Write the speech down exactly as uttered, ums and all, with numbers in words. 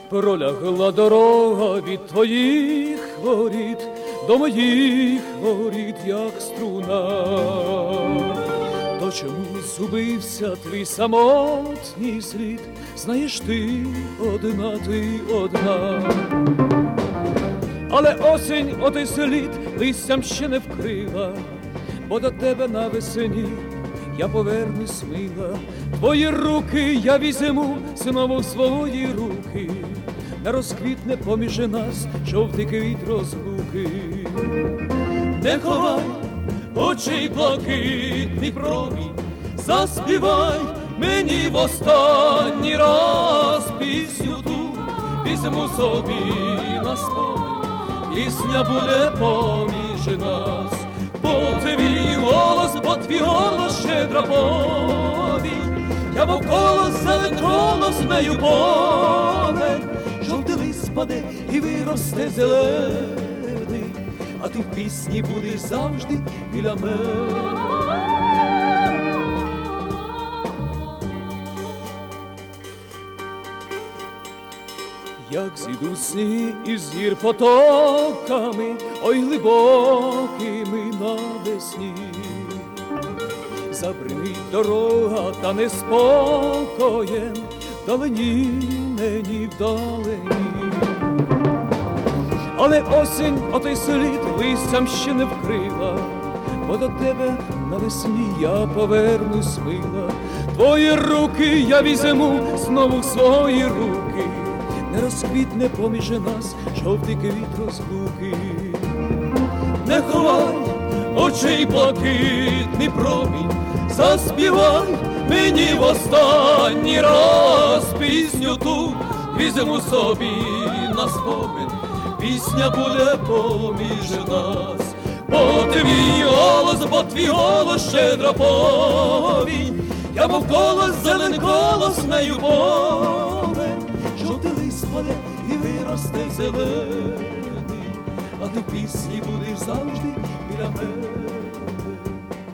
Пролягла дорога від твоїх воріт до моїх воріт, як струна. То чому зубився твій самотній слід? Знаєш, ти одна, ти одна. Але осінь отой слід листям ще не вкрила, бо до тебе навесні я повернусь мила. Твої руки я візьму знову в свої руки, не розквітне поміж нас жовтий квіт розлуки. Не ховай очей блакитний промінь, заспівай мені в останній раз пісню ту, візьму собі на спомин, пісня буде поміж нас. Бо твій голос, бо твій голос щедра повінь, я навколо зелень колос нею повень. Жовтий лист спаде і виросте зелений, а ти в пісні будеш завжди біля мене. Як зійдуть сніг із гір потоками, ой глибокими навесні, забринить дорога та неспокоєм, вдалині мені вдалині. Але осінь отой слід листям ще не вкрила, бо до тебе навесні я повернусь мила. Твої руки я візьму знову в свої руки, не розквітне поміж нас жовтий квіт розлуки. Не ховай очей блакитний промінь, заспівай мені в останній раз пісню ту, візьму собі на спомин, пісня буде поміж нас. Бо твій голос, бо твій голос щедра повінь, я мов колос, зелен колос нею повень. Жовтий лист спаде і виросте зелений, а ти в пісні будеш завжди біля мене.